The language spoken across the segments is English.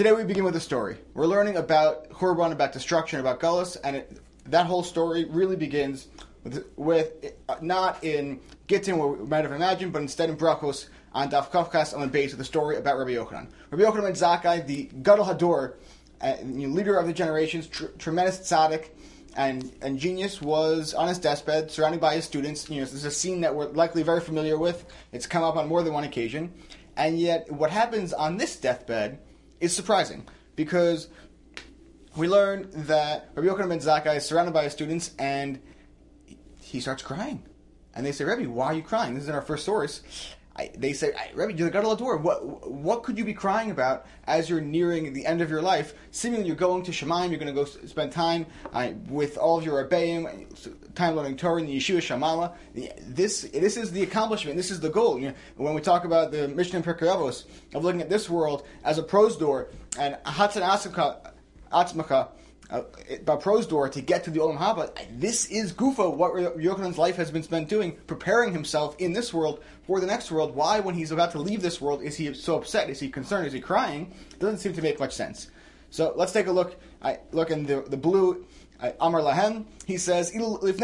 Today we begin with a story. We're learning about Churban, about destruction, about Galus, and that whole story really begins with not in Gittin, where we might have imagined, but instead in Brachos on Daf Kafkas on the base of the story about Rabbi Yochanan. Rabbi Yochanan ben Zakkai, the Gadol Hador, leader of the generations, tremendous tzaddik and genius, was on his deathbed, surrounded by his students. This is a scene that we're likely very familiar with. It's come up on more than one occasion. And yet, what happens on this deathbed is surprising, because we learn that Rabbi Yochanan ben Zakkai is surrounded by his students, and he starts crying. And they say, Rebbe, why are you crying? This is in our first source. They say, Rebbe, you're the Gadol Hador. What could you be crying about as you're nearing the end of your life? Seemingly you're going to Shemaim, you're going to go spend time with all of your Rebbeim, time learning Torah in the Yeshiva Shamala. This is the accomplishment, this is the goal. When we talk about the Mishnah in Pirkei Avos, of looking at this world as a prose door, and Hatzan Atzmaka, by prose door to get to the Olam Haba, this is Gufa, what Yochanan's life has been spent doing, preparing himself in this world for the next world. Why, when he's about to leave this world, is he so upset? Is he concerned? Is he crying? It doesn't seem to make much sense. So let's take a look. Look in the blue. Amar Lahem, he says, if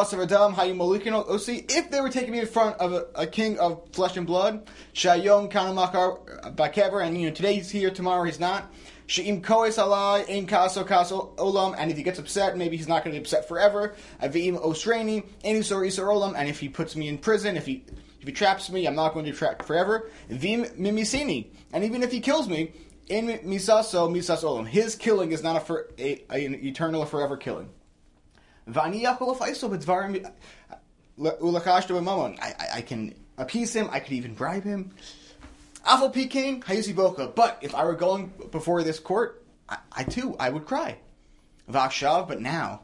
they were taking me in front of a king of flesh and blood, Shayom Kanamakar Bakever, and today he's here, tomorrow he's not. She'im koes alai, ein kaso olam, and if he gets upset, maybe he's not going to be upset forever. Avim osreini, ein isor olam, and if he puts me in prison, if he traps me, I'm not going to be trapped forever. Vim mimisini, and even if he kills me, in misaso misas olam, his killing is not an eternal or forever killing. Vani yakol faiso b'dvarim ulachashto b'mamon, I can appease him, I could even bribe him. Afal Peking, Hayusi Boka. But if I were going before this court, I too would cry. Vakshav, but now,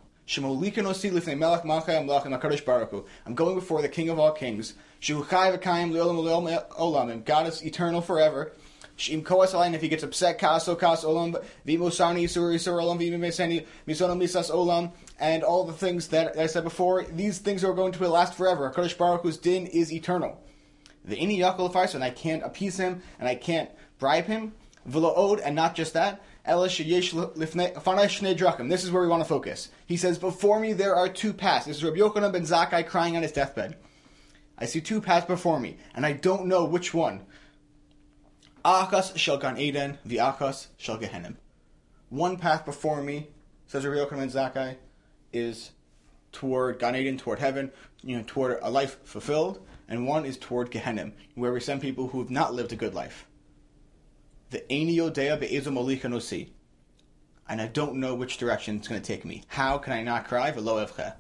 I'm going before the King of all kings. God is eternal forever. And if he gets upset, and all the things that I said before, these things are going to last forever. HaKadosh Baruch Hu's din is eternmal. The ini yakol farso, and I can't appease him, and I can't bribe him. V'lo and not just that. This is where we want to focus. He says, before me there are two paths. This is Rabbi Yochanan ben Zakkai crying on his deathbed. I see two paths before me, and I don't know which one. Achas shel Gan Eden, v'achas shel Gehenim. One path before me, says Rabbi Yochanan ben Zakkai, is toward Gan Eden, toward heaven, toward a life fulfilled. And one is toward Gehenim, where we send people who have not lived a good life. The Eini Yodea be'ezo molika nosi. And I don't know which direction it's going to take me. How can I not cry? V'lo evche.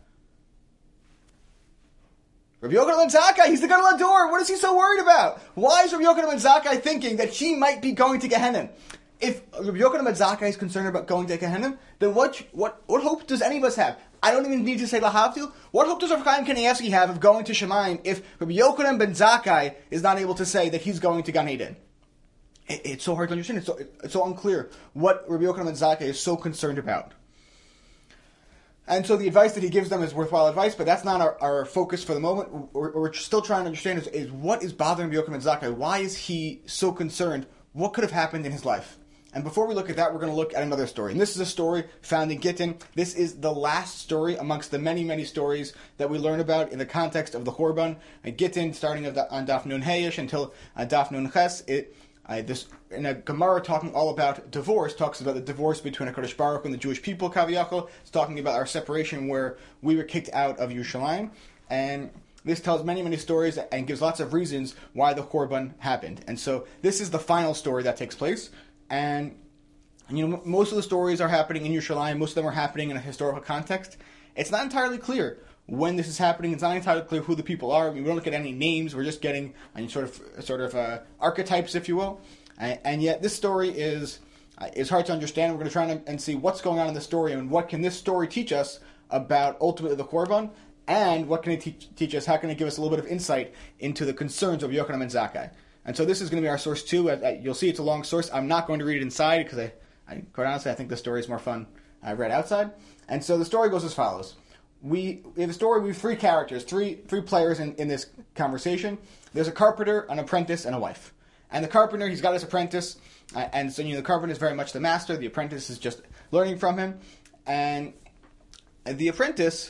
Rabbi Yochanan ben Zakkai, he's the Gadol Hador. What is he so worried about? Why is Rabbi Yochanan ben Zakkai thinking that he might be going to Gehenim? If Rabbi Yochanan ben Zakkai is concerned about going to Gehenim, then what hope does any of us have? I don't even need to say lahavdil. What hope does Rav Chaim Kanievsky have of going to Shemaim if Rabbi Yochanan ben Zakkai is not able to say that he's going to Gan Eden? It's so hard to understand. It's so unclear what Rabbi Yochanan ben Zakkai is so concerned about. And so the advice that he gives them is worthwhile advice, but that's not our focus for the moment. We're still trying to understand is what is bothering Rabbi Yochanan ben Zakkai? Why is he so concerned? What could have happened in his life? And before we look at that, we're going to look at another story. And this is a story found in Gittin. This is the last story amongst the many, many stories that we learn about in the context of the Churban. Gittin, starting on Daf Nun Heyesh until Daf Nun Ches. In a Gemara talking all about divorce, talks about the divorce between HaKadosh Baruch Hu and the Jewish people, Kaviyachol. It's talking about our separation where we were kicked out of Yerushalayim. And this tells many, many stories and gives lots of reasons why the Churban happened. And so this is the final story that takes place. And, most of the stories are happening in Yerushalayim. Most of them are happening in a historical context. It's not entirely clear when this is happening. It's not entirely clear who the people are. We don't get any names. We're just getting sort of archetypes, if you will. And yet this story is hard to understand. We're going to try and see what's going on in the story and what can this story teach us about ultimately the Churban, and what can it teach us? How can it give us a little bit of insight into the concerns of Yochanan ben Zakkai? And so this is going to be our source 2. You'll see it's a long source. I'm not going to read it inside because, quite honestly, I think the story is more fun read outside. And so the story goes as follows. In the story, we have 3 characters, three players in this conversation. There's a carpenter, an apprentice, and a wife. And the carpenter, he's got his apprentice, and so the carpenter is very much the master. The apprentice is just learning from him, and the apprentice,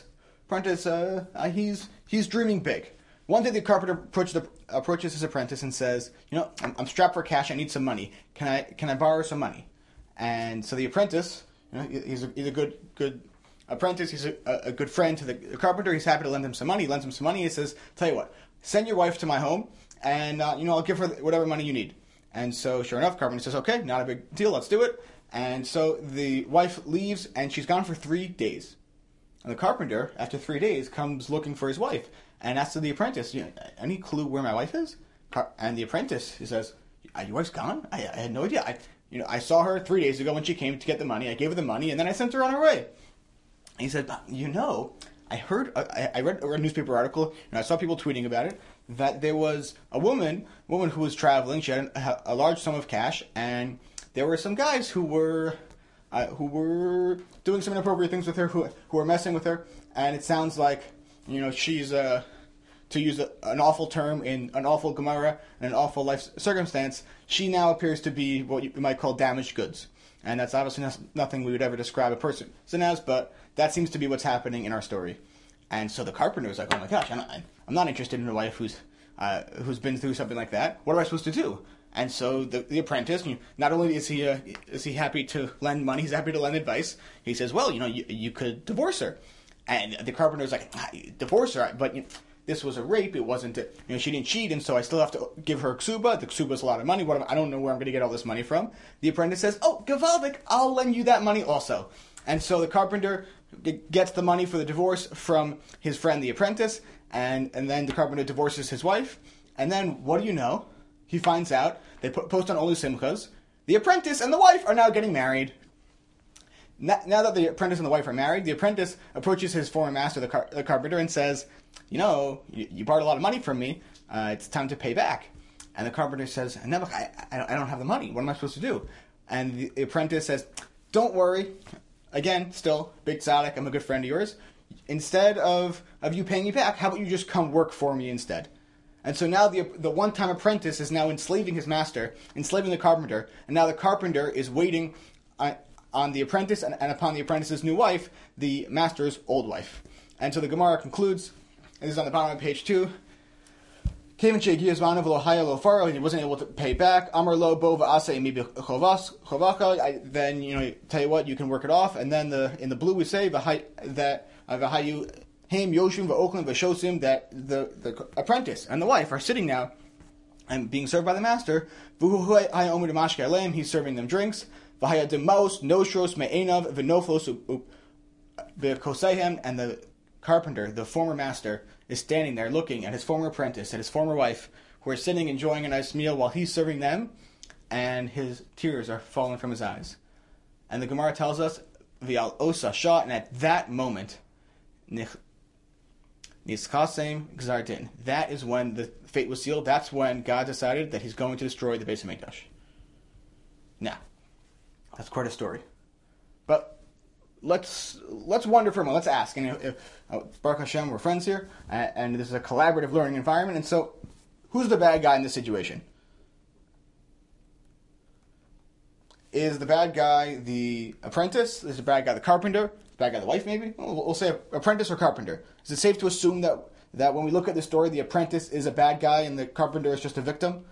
he's dreaming big. One day, the carpenter approaches his apprentice and says, I'm strapped for cash. I need some money. Can I borrow some money? And so the apprentice, he's a good apprentice. He's a good friend to the carpenter. He's happy to lend him some money. He lends him some money. He says, tell you what, send your wife to my home, and I'll give her whatever money you need. And so, sure enough, carpenter says, okay, not a big deal. Let's do it. And so the wife leaves, and she's gone for 3 days. And the carpenter, after 3 days, comes looking for his wife and asks the apprentice, any clue where my wife is? And the apprentice, he says, your wife's gone? I had no idea. I saw her 3 days ago when she came to get the money. I gave her the money, and then I sent her on her way. And he said, I heard, I read a newspaper article, and I saw people tweeting about it, that there was a woman who was traveling. She had a large sum of cash, and there were some guys who were doing some inappropriate things with her, who were messing with her, and it sounds like, she's, to use an awful term in an awful Gemara and an awful life circumstance, she now appears to be what you might call damaged goods. And that's obviously nothing we would ever describe a person as, but that seems to be what's happening in our story. And so the carpenter is like, oh my gosh, I'm not interested in a wife who's been through something like that. What am I supposed to do? And so the apprentice, not only is he happy to lend money, he's happy to lend advice. He says, well, you could divorce her. And the carpenter's like, divorce her, but this was a rape. It wasn't, she didn't cheat, and so I still have to give her a ksuba. The ksuba's a lot of money. I don't know where I'm going to get all this money from. The apprentice says, oh, gewaldig, I'll lend you that money also. And so the carpenter gets the money for the divorce from his friend, the apprentice, and then the carpenter divorces his wife. And then, what do you know? He finds out, they post on Olu Simchas, the apprentice and the wife are now getting married. Now that the apprentice and the wife are married, the apprentice approaches his former master, the carpenter, and says, you borrowed a lot of money from me. It's time to pay back. And the carpenter says, no, look, I don't have the money. What am I supposed to do? And the apprentice says, don't worry. Again, still, big tzaddik, I'm a good friend of yours. Instead of you paying me back, how about you just come work for me instead? And so now the one-time apprentice is now enslaving his master, enslaving the carpenter, and now the carpenter is waiting on the apprentice and upon the apprentice's new wife, the master's old wife. And so the Gemara concludes, and this is on the bottom of page 2, he wasn't able to pay back. Amar lo bo va'aseh mi b'chovaka. Then, tell you what, you can work it off. And then in the blue we say that v'hayu Haim Yoshim v'Oakland v'Shosim, that the apprentice and the wife are sitting now and being served by the master. He's serving them drinks. And the carpenter, the former master, is standing there looking at his former apprentice and his former wife, who are sitting enjoying a nice meal while he's serving them, and his tears are falling from his eyes. And the Gemara tells us, V'al osa shah, and at that moment, Niskasem Gzardin. That is when the fate was sealed. That's when God decided that He's going to destroy the Beis Hamikdash. Now, that's quite a story. But let's wonder for a moment. Let's ask. And if Baruch Hashem, we're friends here, and this is a collaborative learning environment. And so, who's the bad guy in this situation? Is the bad guy the apprentice? Is the bad guy the carpenter? The bad guy the wife, maybe? We'll say apprentice or carpenter. Is it safe to assume that when we look at this story, the apprentice is a bad guy and the carpenter is just a victim?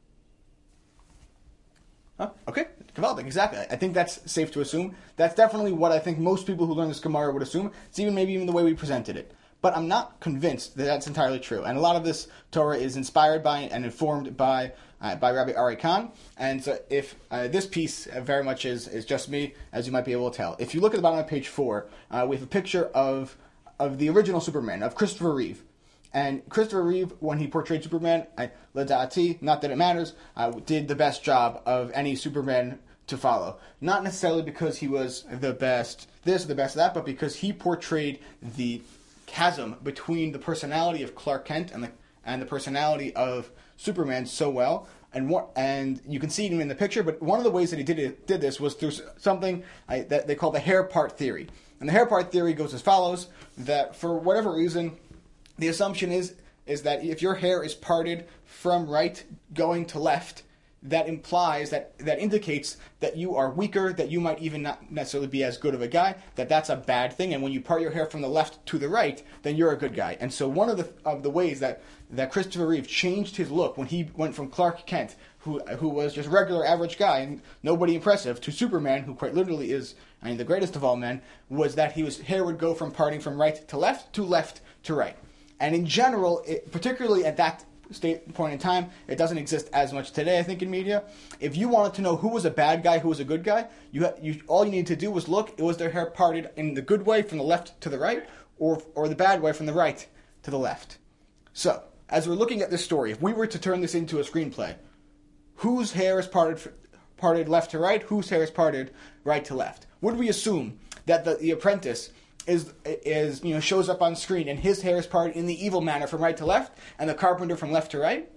Huh? Okay, exactly. I think that's safe to assume. That's definitely what I think most people who learn this Gemara would assume. It's maybe even the way we presented it. But I'm not convinced that that's entirely true. And a lot of this Torah is inspired by and informed by Rabbi Ari Kahn. And so if this piece very much is just me, as you might be able to tell. If you look at the bottom of page 4, we have a picture of the original Superman, of Christopher Reeve. And Christopher Reeve, when he portrayed Superman, Leda'ati, not that it matters, did the best job of any Superman to follow. Not necessarily because he was the best this or the best that, but because he portrayed the chasm between the personality of Clark Kent and the personality of Superman so well. And you can see him in the picture, but one of the ways that he did this was through something that they call the hair part theory. And the hair part theory goes as follows, that for whatever reason, the assumption is that if your hair is parted from right going to left, that implies that indicates that you are weaker, that you might even not necessarily be as good of a guy, that's a bad thing. And when you part your hair from the left to the right, then you're a good guy. And so one of the ways that Christopher Reeve changed his look when he went from Clark Kent, who was just regular average guy and nobody impressive, to Superman, who quite literally is, the greatest of all men, was that his hair would go from parting from right to left to right. And in general, particularly at that point in time, it doesn't exist as much today, I think, in media. If you wanted to know who was a bad guy, who was a good guy, all you needed to do was look. It was their hair parted in the good way from the left to the right, or the bad way from the right to the left. So, as we're looking at this story, if we were to turn this into a screenplay, whose hair is parted left to right, whose hair is parted right to left? Would we assume that the apprentice is shows up on screen and his hair is parted in the evil manner from right to left, and the carpenter from left to right?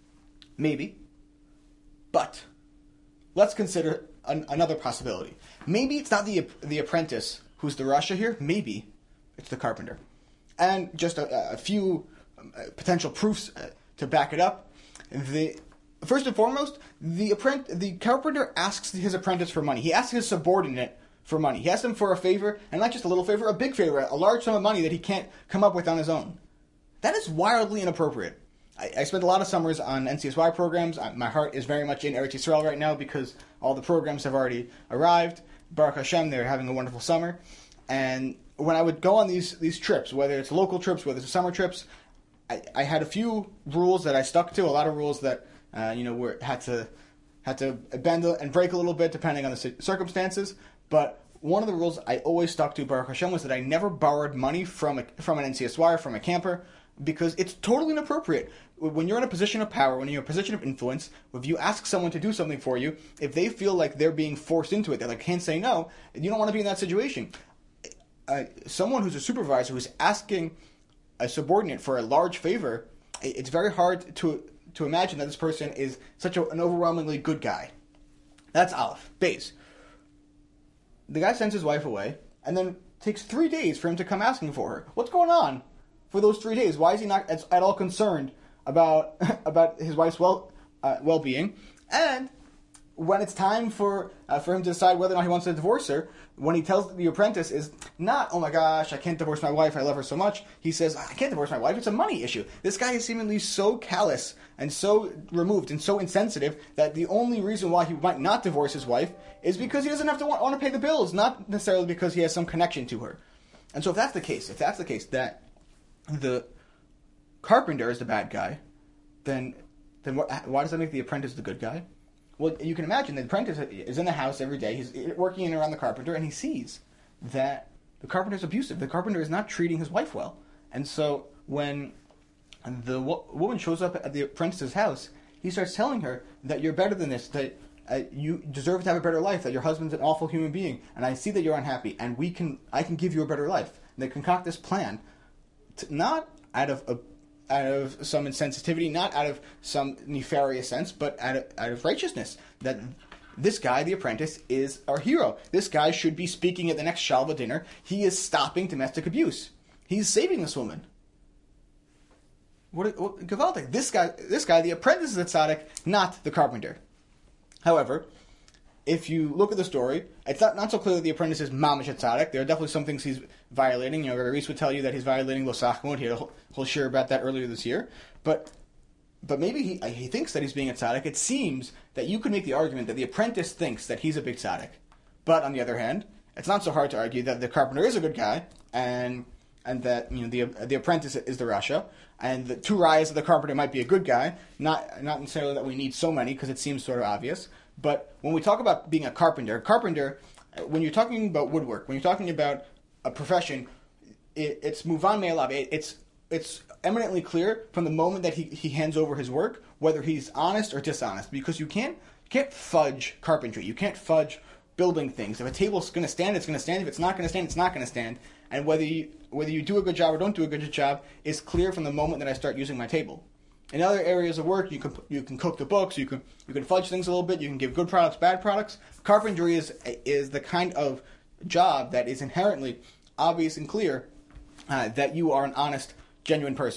Maybe. But let's consider another possibility. Maybe it's not the apprentice who's the Rasha here. Maybe it's the carpenter. And just a few potential proofs to back it up. First and foremost, the carpenter asks his apprentice for money. He asks his subordinate for money. He asks him for a favor, and not just a little favor, a big favor, a large sum of money that he can't come up with on his own. That is wildly inappropriate. I spent a lot of summers on NCSY programs. My heart is very much in Eretz Yisrael right now because all the programs have already arrived. Baruch Hashem, they're having a wonderful summer. And when I would go on these trips, whether it's local trips, whether it's summer trips, I had a few rules that I stuck to, a lot of rules that had to bend and break a little bit depending on the circumstances. But one of the rules I always stuck to, Baruch Hashem, was that I never borrowed money from an NCSY or from a camper, because it's totally inappropriate. When you're in a position of power, when you're in a position of influence, if you ask someone to do something for you, if they feel like they're being forced into it, they can't say no, you don't want to be in that situation. Someone who's a supervisor who's asking a subordinate for a large favor, it's very hard to imagine that this person is such an overwhelmingly good guy. That's Aleph. Beis. The guy sends his wife away, and then takes 3 days for him to come asking for her. What's going on for those 3 days? Why is he not at all concerned about his wife's well-being? And when it's time for him to decide whether or not he wants to divorce her, when he tells the apprentice is not, oh my gosh, I can't divorce my wife, I love her so much. He says, I can't divorce my wife, it's a money issue. This guy is seemingly so callous and so removed and so insensitive that the only reason why he might not divorce his wife is because he doesn't have to want to pay the bills, not necessarily because he has some connection to her. And so if that's the case that the carpenter is the bad guy, then why does that make the apprentice the good guy? Well, you can imagine the apprentice is in the house every day. He's working in and around the carpenter, and he sees that the carpenter's abusive. The carpenter is not treating his wife well. And so when the woman shows up at the apprentice's house, he starts telling her that you're better than this, that you deserve to have a better life, that your husband's an awful human being, and I see that you're unhappy, and I can give you a better life. And they concoct this plan, not out of some insensitivity, not out of some nefarious sense, but out of righteousness. That this guy, the apprentice, is our hero. This guy should be speaking at the next Shalva dinner. He is stopping domestic abuse. He's saving this woman. What Gavaldik. This guy, the apprentice, is the tzaddik, not the carpenter. However, if you look at the story, it's not so clear that the apprentice is mamish tzaddik. There are definitely some things he's violating. Rabbi Reese would tell you that he's violating lo sachmut. He had a whole shir about that earlier this year. But maybe he thinks that he's being a tzaddik. It seems that you could make the argument that the apprentice thinks that he's a big tzaddik. But on the other hand, it's not so hard to argue that the carpenter is a good guy, and that the apprentice is the Rasha, and the two rayas of the carpenter might be a good guy. Not necessarily that we need so many, because it seems sort of obvious. But when we talk about being a carpenter, when you're talking about woodwork, when you're talking about a profession, it's muvan me'alav. It's eminently clear from the moment that he hands over his work whether he's honest or dishonest, because you can't fudge carpentry. You can't fudge building things. If a table's going to stand, it's going to stand. If it's not going to stand, it's not going to stand. And whether you do a good job or don't do a good job is clear from the moment that I start using my table. In other areas of work, you can cook the books, you can fudge things a little bit, you can give good products, bad products. Carpentry is the kind of job that is inherently obvious and clear that you are an honest, genuine person.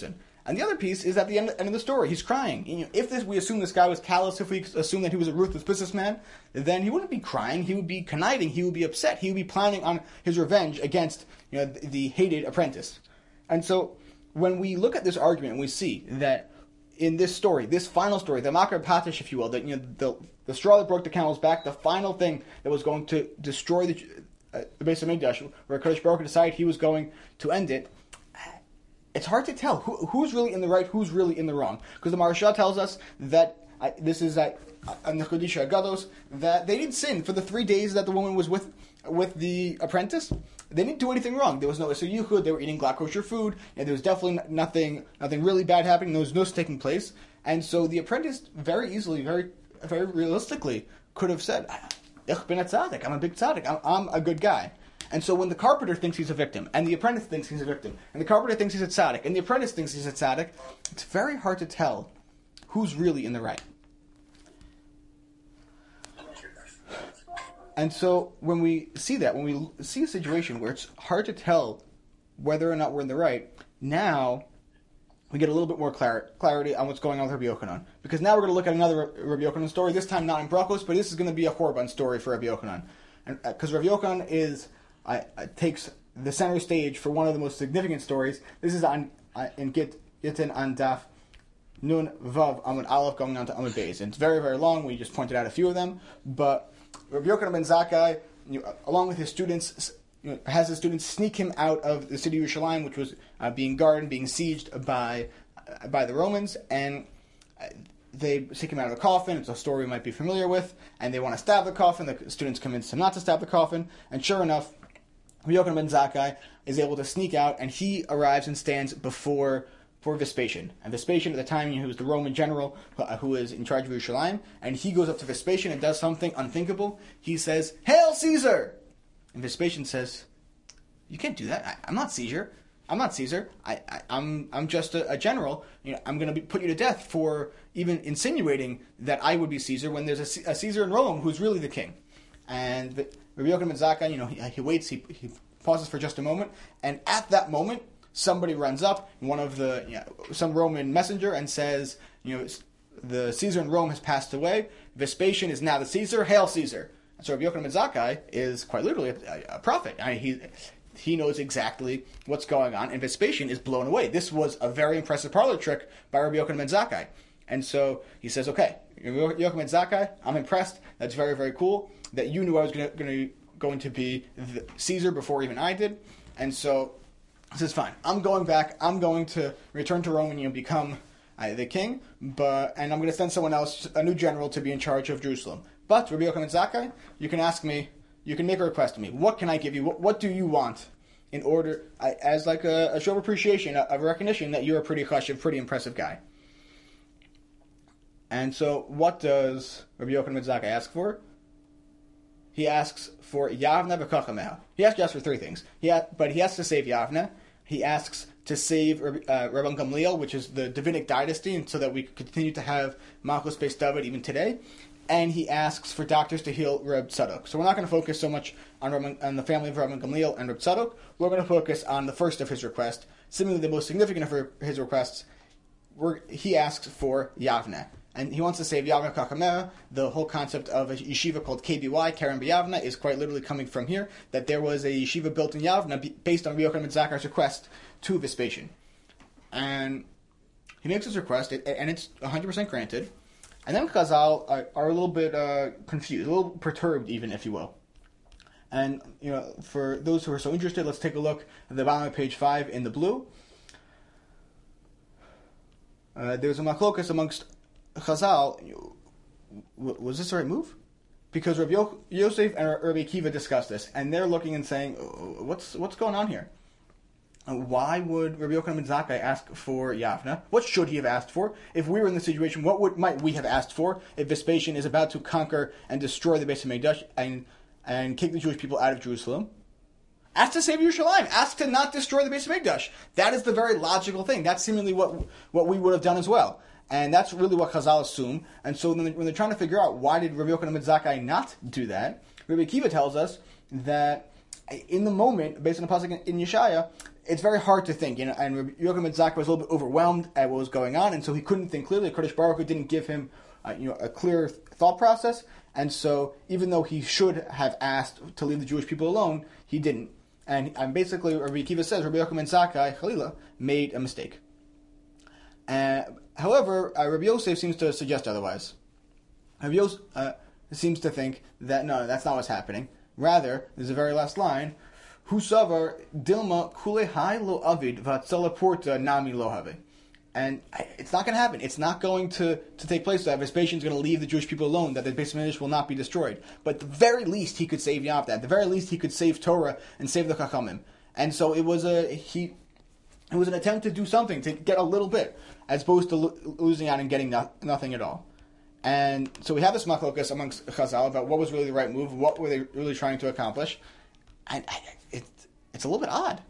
And the other piece is at the end of the story. He's crying. If we assume this guy was callous, if we assume that he was a ruthless businessman, then he wouldn't be crying. He would be conniving. He would be upset. He would be planning on his revenge against the hated apprentice. And so when we look at this argument, we see that in this story, this final story, the Makar Patish, if you will, that the straw that broke the camel's back, the final thing that was going to destroy the Beis Hamikdash, where Kadosh Baruch Hu decided he was going to end it. It's hard to tell who's really in the right, who's really in the wrong. Because the Maharsha tells us that, this is at Nechodisha Agados, that they didn't sin for the 3 days that the woman was with the apprentice. They didn't do anything wrong. There was no Isser Yichud, they were eating glad kosher food, and there was definitely nothing really bad happening, there was no taking place. And so the apprentice very easily, very, very realistically, could have said, Ich bin a tzaddik, I'm a big tzaddik, I'm a good guy. And so when the carpenter thinks he's a victim, and the apprentice thinks he's a victim, and the carpenter thinks he's a tzaddik, and the apprentice thinks he's a tzaddik, it's very hard to tell who's really in the right. And so when we see that, when we see a situation where it's hard to tell whether or not we're in the right, now we get a little bit more clarity on what's going on with Rabbi Yochanan. Because now we're going to look at another Rabbi Yochanan story, this time not in Brachos, but this is going to be a Korban story for Rabbi Yochanan. Because Rabbi Yochanan takes the center stage for one of the most significant stories. This is in Gittin on Daf Nun Vav Amud Aleph going on to Amud Beis. And it's very, very long. We just pointed out a few of them. But Rabbi Yochanan ben Zakkai, along with his students, has his students sneak him out of the city of Yerushalayim, which was being guarded, being sieged by the Romans, and they take him out of the coffin. It's a story we might be familiar with, and they want to stab the coffin. The students convince him not to stab the coffin, and sure enough, Rabbi Yochanan ben Zakkai is able to sneak out, and he arrives and stands before Vespasian. And Vespasian, at the time, he was the Roman general who was in charge of Yerushalayim, and he goes up to Vespasian and does something unthinkable. He says, "Hail Caesar!" And Vespasian says, "You can't do that. I'm not Caesar. I'm not Caesar. I'm just a general. I'm going to put you to death for even insinuating that I would be Caesar when there's a Caesar in Rome who's really the king." And Rabbi Yochanan ben Zakkai, he waits. He pauses for just a moment, and at that moment, somebody runs up, some Roman messenger, and says, the Caesar in Rome has passed away. Vespasian is now the Caesar. Hail Caesar! And so Rabbi Yochanan ben Zakkai is quite literally a prophet. He knows exactly what's going on, and Vespasian is blown away. This was a very impressive parlor trick by Rabbi Yochanan ben Zakkai. And so he says, "Okay, Rabbi Yochanan ben Zakkai, I'm impressed. That's very, very cool that you knew I was going to be the Caesar before even I did." And so he says, "Fine, I'm going back. I'm going to return to Rome and become the king, and I'm going to send someone else, a new general, to be in charge of Jerusalem. But Rabbi Yochanan ben Zakkai, you can ask me, you can make a request to me. What can I give you? What do you want in order, as like a show of appreciation, of recognition that you're a pretty chashiv, pretty impressive guy?" And so what does Rabbi Yochanan ben Zakkai ask for? He asks for Yavne v'Kachameh. He actually asks for three things. But he has to save Yavne. He asks to save Rabban Gamliel, which is the Davidic dynasty, and so that we continue to have Malchus Beis David even today. And he asks for doctors to heal Reb Tzadok. So we're not going to focus so much on the family of Rabban Gamliel and Reb Tzadok. We're going to focus on the first of his requests. Seemingly the most significant of his requests, he asks for Yavne. And he wants to save Yavne Kachameh. The whole concept of a yeshiva called KBY, Keren B'Yavne, is quite literally coming from here, that there was a yeshiva built in Yavne based on Rabbi Yochanan ben Zakkai's request to Vespasian. And he makes his request, and it's 100% granted. And then Chazal are a little bit confused, a little perturbed even, if you will. And, for those who are so interested, let's take a look at the bottom of page 5 in the blue. There's a machlokas amongst Chazal. Was this the right move? Because Rabbi Yosef and Rabbi Akiva discussed this, and they're looking and saying, what's going on here? Why would Rabbi Yochanan ben Zakkai ask for Yavne? What should he have asked for? If we were in this situation, what might we have asked for if Vespasian is about to conquer and destroy the Beis Hamikdash and kick the Jewish people out of Jerusalem? Ask to save Yerushalayim. Ask to not destroy the Beis Hamikdash. That is the very logical thing. That's seemingly what we would have done as well. And that's really what Chazal assume. And so when they're trying to figure out why did Rabbi Yochanan ben Zakkai not do that, Rabbi Akiva tells us that in the moment, based on the pasuk in Yeshaya, it's very hard to think. And Rabbi Yochanan ben Zakkai was a little bit overwhelmed at what was going on, and so he couldn't think clearly. Kadosh Baruch Hu didn't give him a clear thought process, and so even though he should have asked to leave the Jewish people alone, he didn't. And basically, Rabbi Akiva says Rabbi Yochanan ben Zakkai, Chalila, made a mistake. However, Rabbi Yosef seems to suggest otherwise. Rabbi Yosef seems to think that no, that's not what's happening. Rather, there's the very last line, Husavar Dilma Kule Hai Lo Avid Vatsala Porta Nami Lo Have. And it's not going to happen. It's not going to take place that Vespasian is going to leave the Jewish people alone, that the Beis Hamikdash will not be destroyed. But at the very least, he could save Yavne. At the very least, he could save Torah and save the Chachamim. And so it was an attempt to do something, to get a little bit, as opposed to losing out and getting nothing at all. And so we have this machlokas amongst Chazal about what was really the right move, what were they really trying to accomplish. And it's a little bit odd.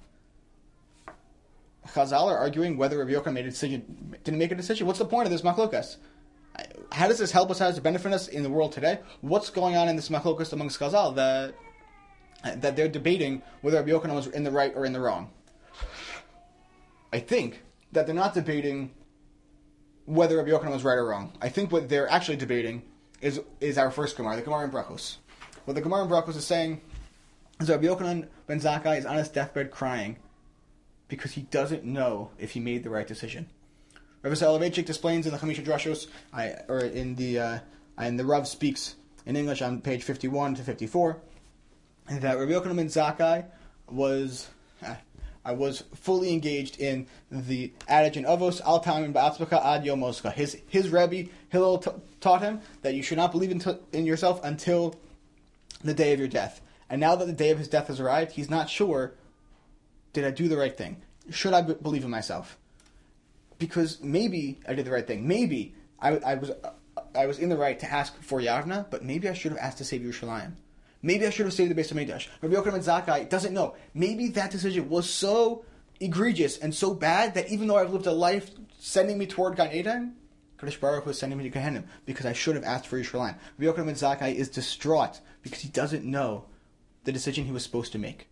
Chazal are arguing whether Rabbi Yochanan made a decision, didn't make a decision. What's the point of this machlokas? How does this help us? How does it benefit us in the world today? What's going on in this machlokas amongst Chazal that they're debating whether Rabbi Yochanan was in the right or in the wrong? I think that they're not debating whether Rabbi Yochanan was right or wrong. I think what they're actually debating is our first Gemara, the Gemara in Brachos. What the Gemara in Brachos is saying is that Rabbi Yochanan ben Zakkai is on his deathbed crying because he doesn't know if he made the right decision. Rabbi Soloveitchik explains in the Chamisha Drashos, and the Rav speaks in English on page 51 to 54, that Rabbi Yochanan ben Zakkai was fully engaged in the adage in Avos, Al Ta'amin Ba'atzmaka Ad Yom Moscha. His Rebbe, Hillel, taught him that you should not believe in yourself until the day of your death. And now that the day of his death has arrived, he's not sure, did I do the right thing? Should I believe in myself? Because maybe I did the right thing. Maybe I was in the right to ask for Yavna, but maybe I should have asked to save Yerushalayim. Maybe I should have saved the Beis Hamikdash. Rabbi Yochanan ben Zakkai doesn't know. Maybe that decision was so egregious and so bad that even though I've lived a life sending me toward Gan Eden, Kadosh Baruch Hu was sending me to Gehenna because I should have asked for Yerushalayim. Rabbi Yochanan ben Zakkai is distraught because he doesn't know the decision he was supposed to make.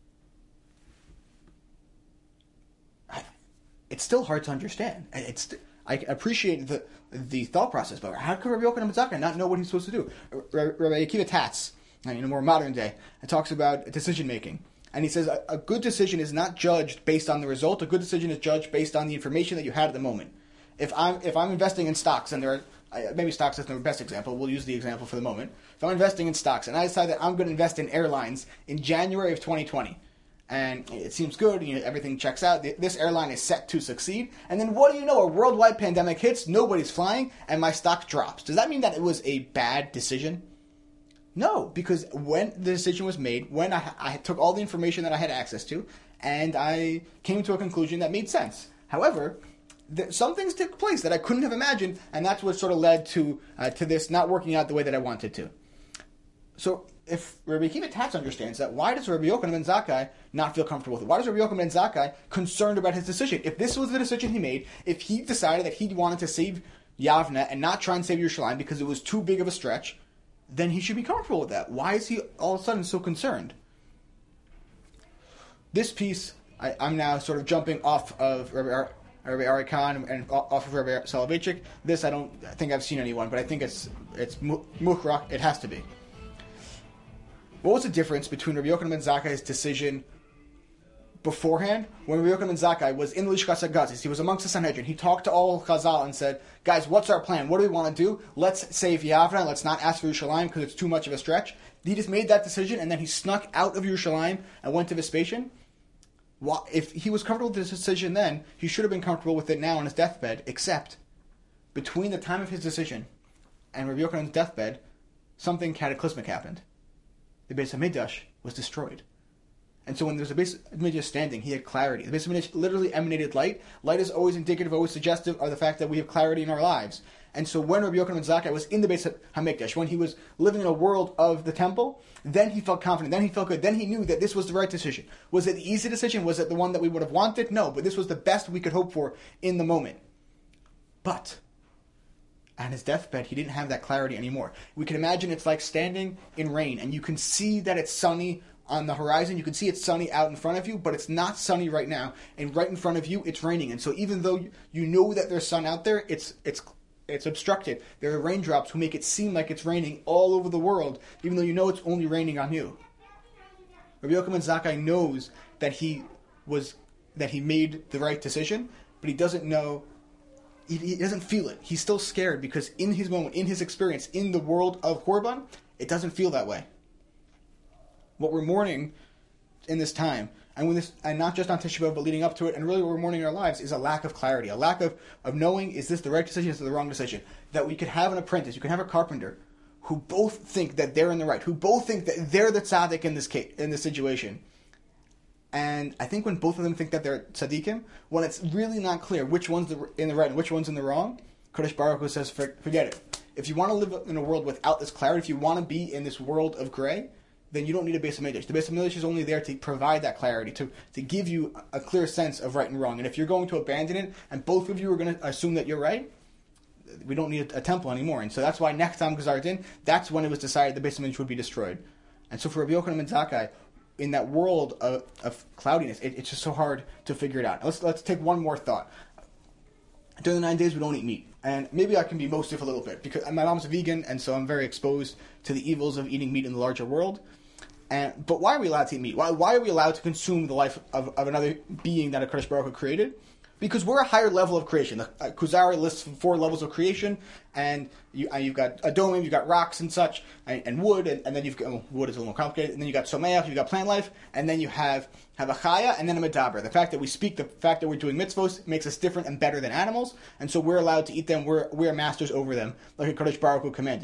It's still hard to understand. I appreciate the thought process, but how could Rabbi Yochanan ben Zakkai not know what he's supposed to do? Rabbi Akiva Tatz, in a more modern day, it talks about decision making. And he says a good decision is not judged based on the result. A good decision is judged based on the information that you had at the moment. If I'm investing in stocks, and maybe stocks isn't the best example, we'll use the example for the moment. If I'm investing in stocks and I decide that I'm going to invest in airlines in January of 2020, and it seems good, everything checks out, this airline is set to succeed, and then what do you know, a worldwide pandemic hits, nobody's flying, and my stock drops. Does that mean that it was a bad decision? No, because when the decision was made, when I took all the information that I had access to, and I came to a conclusion that made sense. However, some things took place that I couldn't have imagined, and that's what sort of led to this not working out the way that I wanted to. So, if Rabbi Akiva Tatz understands that, why does Rabbi Yochanan ben Zakkai not feel comfortable with it? Why does Rabbi Yochanan ben Zakkai concerned about his decision? If this was the decision he made, if he decided that he wanted to save Yavne and not try and save Yerushalayim because it was too big of a stretch, then he should be comfortable with that. Why is he all of a sudden so concerned? This piece, I'm now sort of jumping off of Rabbi Ari Khan and off of Rabbi Soloveitchik. This, I don't think I've seen anyone, but I think it's muhrak. It has to be. What was the difference between Rabbi Yochanan ben Zakkai's decision beforehand, when Rabbi Yochanan ben Zakkai was in the Lishkas HaGazis, he was amongst the Sanhedrin, he talked to all Chazal and said, guys, what's our plan? What do we want to do? Let's save Yavna, let's not ask for Yerushalayim because it's too much of a stretch. He just made that decision and then he snuck out of Yerushalayim and went to Vespasian. If he was comfortable with this decision then, he should have been comfortable with it now on his deathbed, except between the time of his decision and Rabbi Yochanan's deathbed, something cataclysmic happened. The Beis Hamikdash was destroyed. And so when there's a Beis Hamikdash standing, he had clarity. The Beis Hamikdash literally emanated light. Light is always indicative, always suggestive of the fact that we have clarity in our lives. And so when Rabbi Yochanan ben Zakkai was in the Beis Hamikdash, when he was living in a world of the temple, then he felt confident, then he felt good, then he knew that this was the right decision. Was it the easy decision? Was it the one that we would have wanted? No, but this was the best we could hope for in the moment. But on his deathbed, he didn't have that clarity anymore. We can imagine it's like standing in rain, and you can see that it's sunny on the horizon. You can see it's sunny out in front of you, but it's not sunny right now. And right in front of you, it's raining. And so even though you know that there's sun out there, it's obstructed. There are raindrops who make it seem like it's raining all over the world, even though you know it's only raining on you. Rabbi Yochanan Zakkai knows that he made the right decision, but he doesn't know. He doesn't feel it. He's still scared because in his moment, in his experience, in the world of Korban, it doesn't feel that way. What we're mourning in this time, and not just on Tisha B'Av, but leading up to it, and really what we're mourning in our lives, is a lack of clarity, a lack of knowing, is this the right decision, is this the wrong decision? That we could have an apprentice, you can have a carpenter, who both think that they're in the right, who both think that they're the tzaddik in this case, in this situation. And I think when both of them think that they're tzaddikim, when it's really not clear which one's in the right and which one's in the wrong, Kodesh Baruch Hu says, forget it. If you want to live in a world without this clarity, if you want to be in this world of gray, then you don't need a Beis HaMikdash. The Beis HaMikdash is only there to provide that clarity, to give you a clear sense of right and wrong. And if you're going to abandon it, and both of you are going to assume that you're right, we don't need a temple anymore. And so that's why next time Gazar Din, that's when it was decided the Beis HaMikdash would be destroyed. And so for Rabbi Yochanan ben Zakkai, in that world of cloudiness, it's just so hard to figure it out. Let's take one more thought. During the 9 days, we don't eat meat. And maybe I can be boastive a little bit, because my mom's a vegan, and so I'm very exposed to the evils of eating meat in the larger world. But why are we allowed to eat meat? Why are we allowed to consume the life of another being that HaKadosh Baruch Hu created? Because we're a higher level of creation. The Kuzari lists 4 levels of creation, and you've got Adomim, you've got rocks and such, and wood, and then you've got, wood is a little more complicated, and then you've got Someach, you've got plant life, and then you have a Chaya, and then a Medaber. The fact that we speak, the fact that we're doing mitzvos makes us different and better than animals, and so we're allowed to eat them, we're masters over them, like HaKadosh Baruch Hu commanded.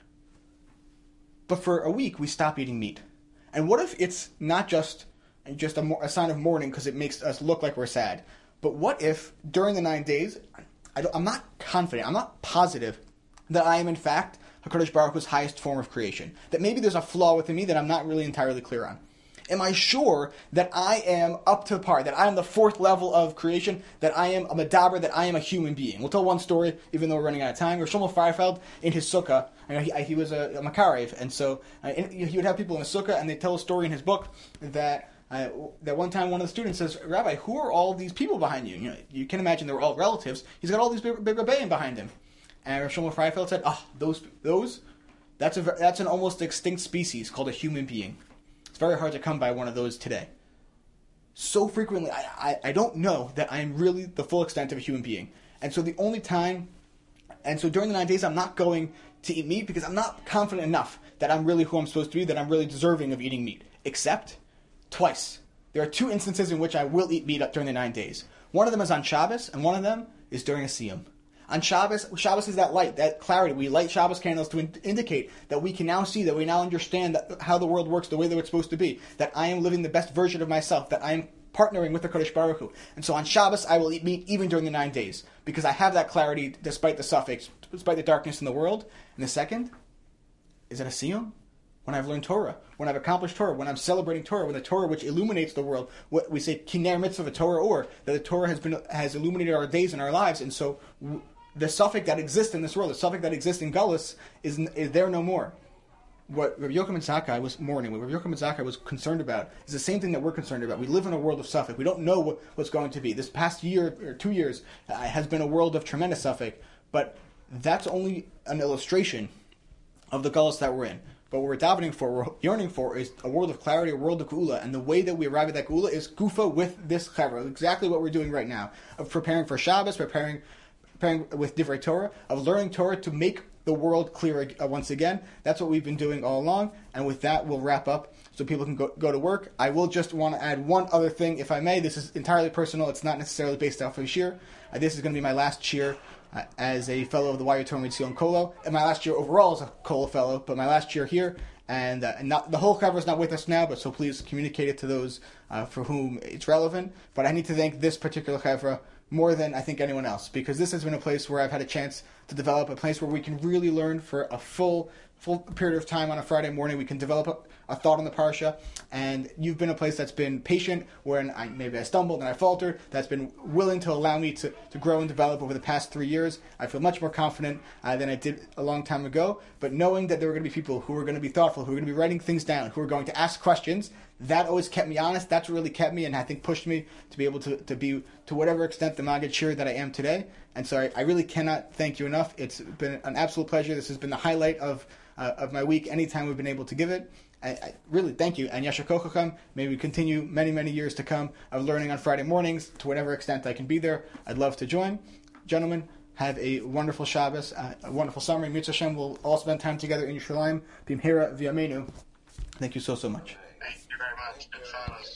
But for a week, we stop eating meat. And what if it's not just a sign of mourning because it makes us look like we're sad? But what if, during the 9 days, I'm not confident, I'm not positive that I am in fact HaKadosh Baruch Hu's highest form of creation? That maybe there's a flaw within me that I'm not really entirely clear on. Am I sure that I am up to par, that I am the 4th level of creation, that I am a medaber, that I am a human being? We'll tell one story, even though we're running out of time, where Shlomo Feierfeld, in his sukkah, he was a makarev, and so he would have people in a sukkah, and they'd tell a story in his book that one time one of the students says, Rabbi, who are all these people behind you? You can imagine they were all relatives. He's got all these big rebbeim behind him. And Rav Shlomo Feierfeld said, that's an almost extinct species called a human being. It's very hard to come by one of those today. So frequently, I don't know that I am really the full extent of a human being. And so during the 9 days, I'm not going to eat meat because I'm not confident enough that I'm really who I'm supposed to be, that I'm really deserving of eating meat. Except twice. There are 2 instances in which I will eat meat during the 9 days. One of them is on Shabbos, and one of them is during a Siyum. On Shabbos is that light, that clarity. We light Shabbos candles to indicate that we can now see, that we now understand how the world works the way that it's supposed to be, that I am living the best version of myself, that I am partnering with the Kodesh Baruch Hu. And so on Shabbos, I will eat meat even during the 9 days, because I have that clarity despite the suffix, despite the darkness in the world. And the second is at a Siyum, when I've learned Torah, when I've accomplished Torah, when I'm celebrating Torah, when the Torah which illuminates the world, what we say, Kiner Mitzvah, the Torah, or that the Torah has illuminated our days and our lives, and so the suffix that exists in this world, the suffix that exists in Gullus, is there no more. What Rabbi Yochanan ben Zakkai was mourning, what Rabbi Yochanan ben Zakkai was concerned about, is the same thing that we're concerned about. We live in a world of suffix. We don't know what's going to be. This past year, or 2 years, has been a world of tremendous suffix, but that's only an illustration of the Gullus that we're in. But what we're davening for, we're yearning for, is a world of clarity, a world of Geula. And the way that we arrive at that Geula is Gufa with this Chevra. Exactly what we're doing right now. Of preparing for Shabbos, preparing with Divrei Torah, of learning Torah to make the world clear once again. That's what we've been doing all along. And with that, we'll wrap up so people can go to work. I will just want to add one other thing, if I may. This is entirely personal. It's not necessarily based off of a shir. This is going to be my last shir as a fellow of the YU Torah Mitzion Kolo, and my last year overall as a Kolo fellow, but my last year here, and not, the whole cover is not with us now, but so please communicate it to those for whom it's relevant. But I need to thank this particular chevra more than I think anyone else, because this has been a place where I've had a chance to develop, a place where we can really learn for a full full period of time on a Friday morning. We can develop a thought on the parsha, and you've been a place that's been patient when maybe I stumbled and I faltered, that's been willing to allow me to grow and develop over the past 3 years. I feel much more confident than I did a long time ago, but knowing that there were going to be people who were going to be thoughtful, who were going to be writing things down, who were going to ask questions, that always kept me honest. That's what really kept me, and I think pushed me to be able to be, to whatever extent, the Maggid Shir that I am today. And so I really cannot thank you enough. It's been an absolute pleasure. This has been the highlight of my week, anytime we've been able to give it. I really thank you, and Yasher Kochachem. May we continue many, many years to come of learning on Friday mornings to whatever extent I can be there. I'd love to join. Gentlemen, have a wonderful Shabbos, a wonderful summer. Mitzvah Hashem, we'll all spend time together in Yerushalayim. B'mhera v'yameinu. Thank you so much. Thank you very much. Good Shabbos.